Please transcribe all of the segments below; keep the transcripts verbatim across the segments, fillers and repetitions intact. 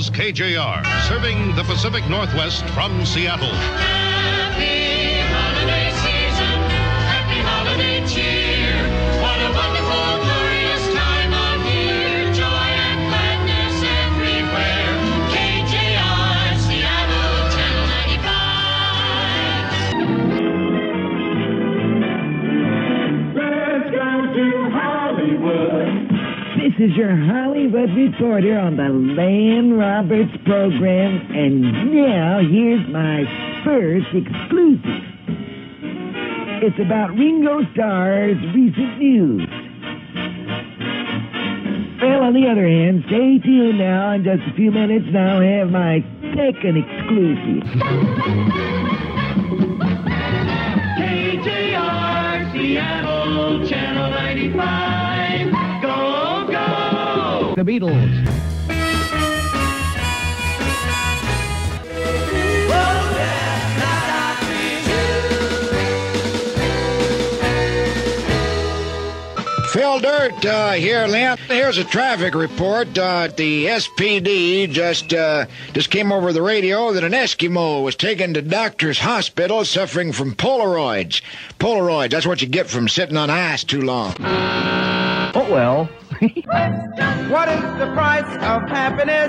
is K J R, serving the Pacific Northwest from Seattle. Happy holiday season, happy holiday cheer. What a wonderful, glorious time of year. Joy and gladness everywhere. K J R, Seattle, Channel ninety-five. Let's go to Hollywood. This is your Hollywood reporter on the Lan Roberts program, and now here's my first exclusive. It's about Ringo Starr's recent news. Well, on the other hand, stay tuned now. In just a few minutes, and I'll have my second exclusive. K J R, Seattle, Channel ninety-five. Go, go! The Beatles. Phil Dirt uh, here, Lynn. Here's a traffic report. Uh, the S P D just uh, just came over the radio that an Eskimo was taken to Doctor's Hospital suffering from Polaroids. Polaroids, that's what you get from sitting on ice too long. Oh, well. What is the price of happiness?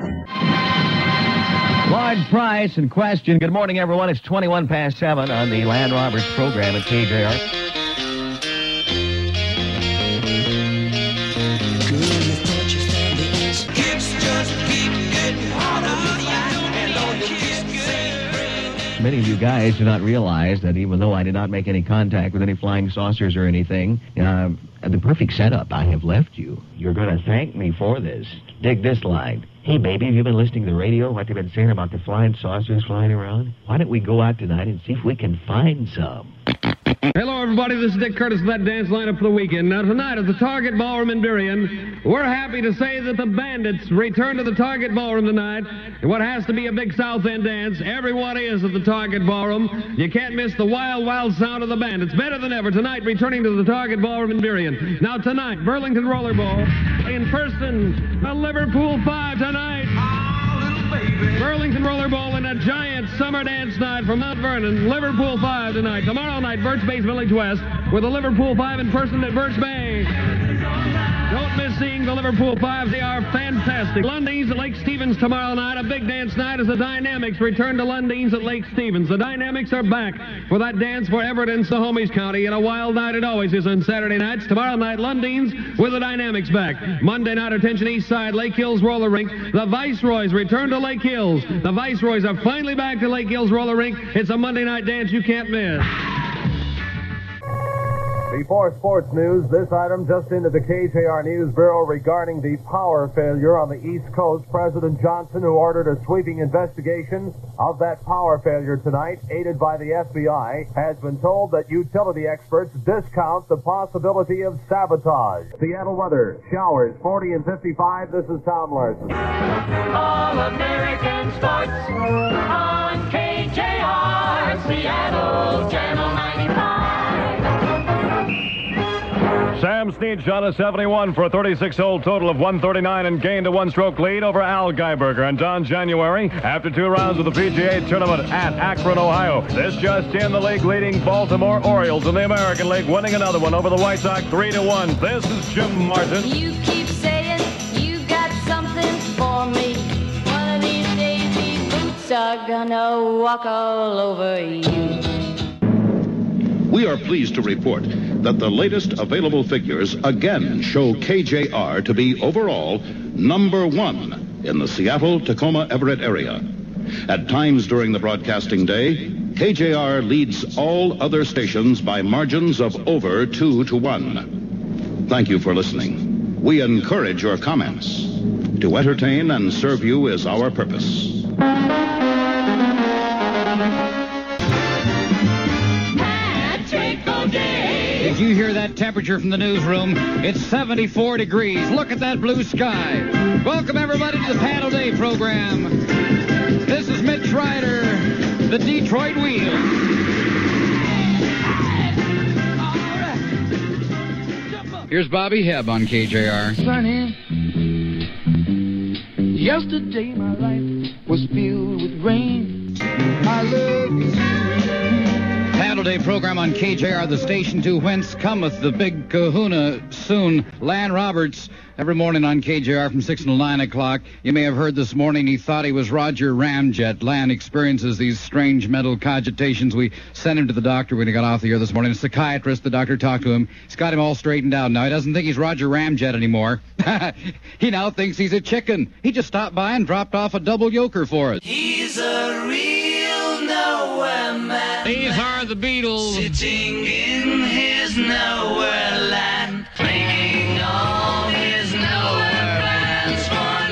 Lloyd Price in question. Good morning, everyone. It's twenty-one past seven on the Lan Roberts program at K J R. Many of you guys do not realize that even though I did not make any contact with any flying saucers or anything, uh, the perfect setup I have left you. You're going to thank me for this. Dig this line. Hey, baby, have you been listening to the radio, what they've been saying about the flying saucers flying around? Why don't we go out tonight and see if we can find some? Hello, everybody. This is Dick Curtis with that dance lineup for the weekend. Now, tonight at the Target Ballroom in Burien, we're happy to say that the Bandits return to the Target Ballroom tonight. And what has to be a big South End dance, everyone is at the Target Ballroom. You can't miss the wild, wild sound of the Bandits. Better than ever tonight, returning to the Target Ballroom in Burien. Now, tonight, Burlington Rollerball in person, a Liverpool Five tonight. Burlington Rollerball in a giant summer dance night from Mount Vernon. Liverpool Five tonight. Tomorrow night, Birch Bay's Village West with the Liverpool Five in person at Birch Bay. Don't miss seeing the Liverpool Five. They are fantastic. Lundine's at Lake Stevens tomorrow night. A big dance night as the Dynamics return to Lundine's at Lake Stevens. The Dynamics are back for that dance for Everett and Snohomish County. And a wild night it always is on Saturday nights. Tomorrow night, Lundine's with the Dynamics back. Monday night, attention East Side, Lake Hills Roller Rink. The Viceroys return to Lake Hills. The Viceroys are finally back to Lake Hills Roller Rink. It's a Monday night dance you can't miss. Before sports news, this item just into the K J R News Bureau regarding the power failure on the East Coast. President Johnson, who ordered a sweeping investigation of that power failure tonight, aided by the F B I, has been told that utility experts discount the possibility of sabotage. Seattle weather, showers, forty and fifty-five. This is Tom Larson. All American sports on K J R, Seattle, Channel ninety-five. Sam Snead shot a seventy-one for a thirty-six hole total of one thirty-nine and gained a one-stroke lead over Al Geiberger and Don January after two rounds of the P G A tournament at Akron, Ohio. This just in, the league leading Baltimore Orioles in the American League winning another one over the White Sox three to one. This is Jim Martin. You keep saying you got something for me. One of these days these boots are gonna walk all over you. We are pleased to report that the latest available figures again show K J R to be overall number one in the Seattle, Tacoma, Everett area. At times during the broadcasting day, K J R leads all other stations by margins of over two to one. Thank you for listening. We encourage your comments. To entertain and serve you is our purpose. Did you hear that temperature from the newsroom? It's seventy-four degrees. Look at that blue sky. Welcome, everybody, to the Pat O'Day program. This is Mitch Ryder, the Detroit Wheel. Here's Bobby Hebb on K J R. Sonny, Yesterday my life was filled with rain. I love you. Paddle Day program on K J R, the station to whence cometh the big kahuna soon. Lan Roberts, every morning on K J R from six until nine o'clock. You may have heard this morning he thought he was Roger Ramjet. Lan experiences these strange mental cogitations. We sent him to the doctor when he got off the air this morning. A psychiatrist, the doctor talked to him. He's got him all straightened out now. He doesn't think he's Roger Ramjet anymore. He now thinks he's a chicken. He just stopped by and dropped off a double yoker for us. He's a real nowhere man. These are the Beatles. Sitting in his nowhere land, making all his nowhere plans for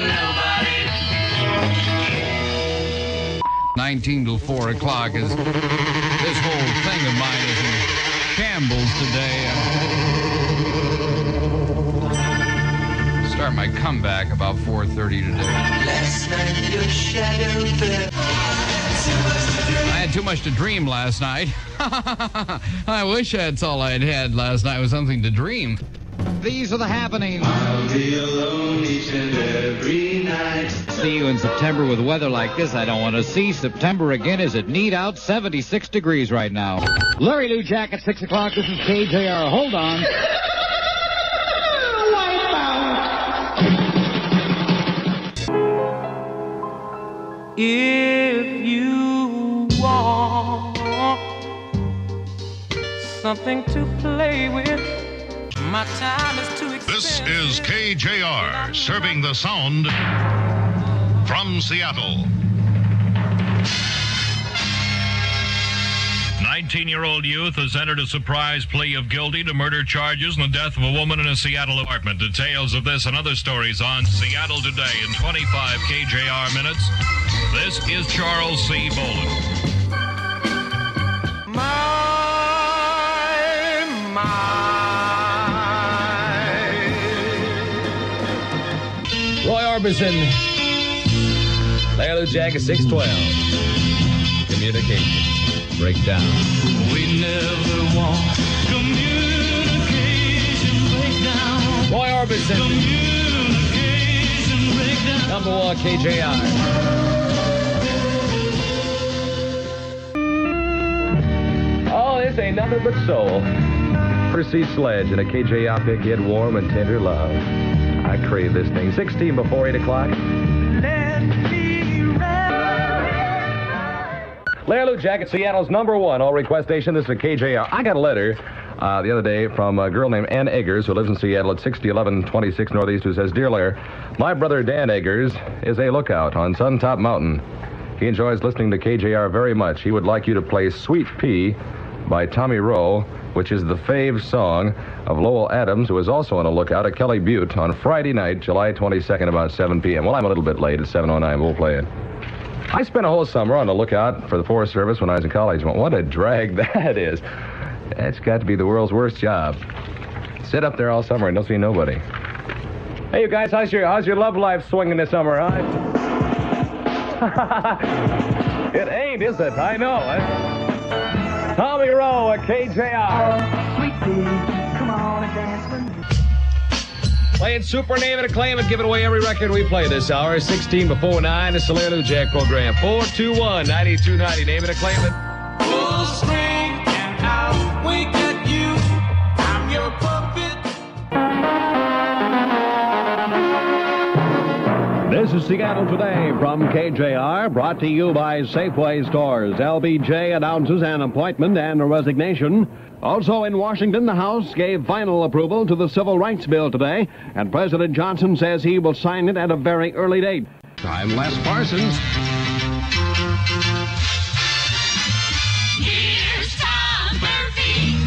nobody. nineteen till four o'clock is this whole thing of mine is in shambles today. I'll start my comeback about four thirty today. Last night your shadow fell. I had too much to dream last night. I wish that's all I'd had last night was something to dream. These are the happenings. I'll be alone each and every night. See you in September with weather like this. I don't want to see September again. Is it neat out? seventy-six degrees right now. Larry Lou Jack at six o'clock. This is K J R. Hold on. If you want something to play with, my time is too expensive. This is K J R, serving the sound from Seattle. nineteen-year-old youth has entered a surprise plea of guilty to murder charges in the death of a woman in a Seattle apartment. Details of this and other stories on Seattle Today in twenty-five K J R minutes. This is Charles C. Boland. My, my. Roy Orbison, Larry Lou Jack at six twelve. Communication. Breakdown. We never want communication breakdown. Roy Orbison. Communication breakdown. Number one K J R. Oh, this ain't nothing but soul. Percy Sledge and a K J R pick hit warm and tender love. I crave this thing. sixteen before eight o'clock. Larry Lou Jack at Seattle's number one all request station. This is a K J R. I got a letter uh, the other day from a girl named Ann Eggers who lives in Seattle at sixty eleven twenty-six Northeast, who says, "Dear Larry, my brother Dan Eggers is a lookout on Suntop Mountain. He enjoys listening to K J R very much. He would like you to play Sweet Pea by Tommy Rowe, which is the fave song of Lowell Adams, who is also on a lookout at Kelly Butte on Friday night, July twenty-second, about seven p.m. Well, I'm a little bit late at seven oh nine. We'll play it. I spent a whole summer on the lookout for the Forest Service when I was in college. What a drag that is. That's got to be the world's worst job. Sit up there all summer and don't see nobody. Hey, you guys, how's your, how's your love life swinging this summer, huh? It ain't, is it? I know. Eh? Tommy Rowe at K J R. Sweet pea, come on and dance with me. Playing Super Name It and Claim It, giving away every record we play this hour. sixteen before nine, it's the Larry Lou Jack program. four two one, nine two nine zero. Name it and claim it. Full strength and I'll wink at you. I'm your puppet. This is Seattle Today from K J R, brought to you by Safeway Stores. L B J announces an appointment and a resignation. Also in Washington, the House gave final approval to the Civil Rights Bill today, and President Johnson says he will sign it at a very early date. I'm Les Parsons. Here's Tom Murphy.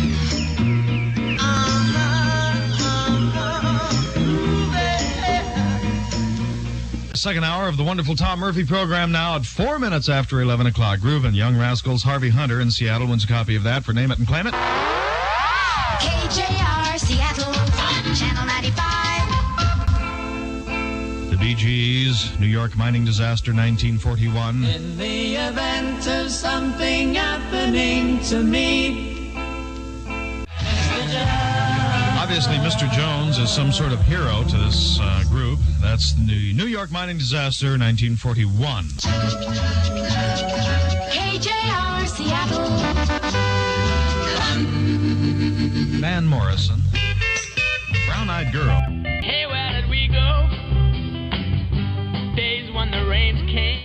Second hour of the wonderful Tom Murphy program now at four minutes after eleven o'clock. Groovin', Young Rascals, Harvey Hunter in Seattle wins a copy of that for Name It and Claim It. K J R Seattle, Channel ninety-five. The Bee Gees, New York mining disaster, nineteen forty-one. In the event of something happening to me. On Obviously, Mister Jones is some sort of hero to this uh, group. That's the New York mining disaster, nineteen forty-one. K J R Seattle. Van Morrison. Brown-Eyed Girl. Hey, where did we go? Days when the rains came.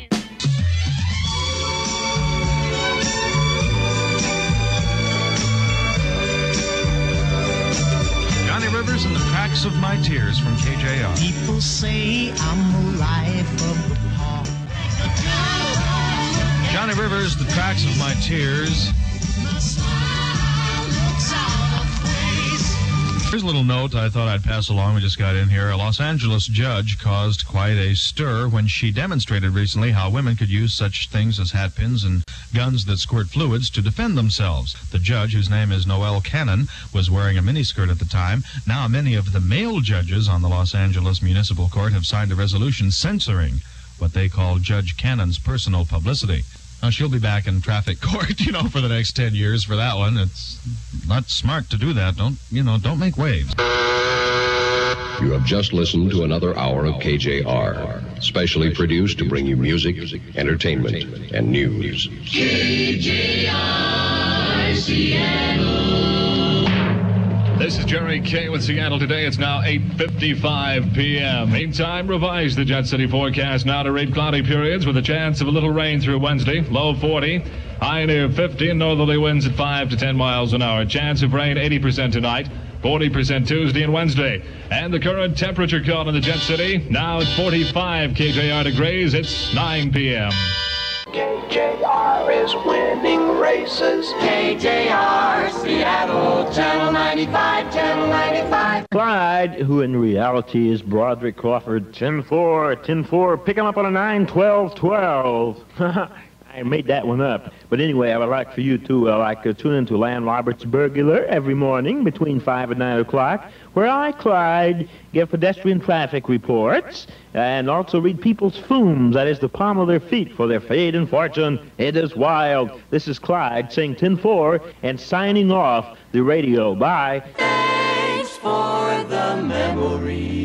Johnny Rivers and the Tracks of My Tears from K J R. People say I'm a life of the park. Johnny Rivers, the Tracks of My Tears. Here's a little note I thought I'd pass along. We just got in here. A Los Angeles judge caused quite a stir when she demonstrated recently how women could use such things as hat pins and guns that squirt fluids to defend themselves. The judge, whose name is Noel Cannon, was wearing a miniskirt at the time. Now many of the male judges on the Los Angeles Municipal Court have signed a resolution censoring what they call Judge Cannon's personal publicity. Now, she'll be back in traffic court, you know, for the next ten years for that one. It's not smart to do that. Don't, you know, don't make waves. You have just listened to another hour of K J R, specially produced to bring you music, entertainment, and news. K J R Seattle. This is Jerry Kay with Seattle Today. It's now eight fifty-five p.m. Meantime, revise the Jet City forecast now to read cloudy periods with a chance of a little rain through Wednesday. Low forty, high near fifty, and northerly winds at five to ten miles an hour. Chance of rain eighty percent tonight, forty percent Tuesday and Wednesday. And the current temperature caught in the Jet City, now at forty-five K J R degrees. It's nine p.m. K J R is winning races. K J R Seattle, Channel ninety-five, Channel ninety-five. Clyde, who in reality is Broderick Crawford, ten four, ten four, pick him up on a nine, twelve, twelve. I made that one up. But anyway, I would like for you to uh, like uh, tune into Lan Roberts Burglar every morning between five and nine o'clock, where I, Clyde, give pedestrian traffic reports and also read people's fumes, that is the palm of their feet, for their fate and fortune. It is wild. This is Clyde saying ten four and signing off the radio. Bye. Thanks for the memory.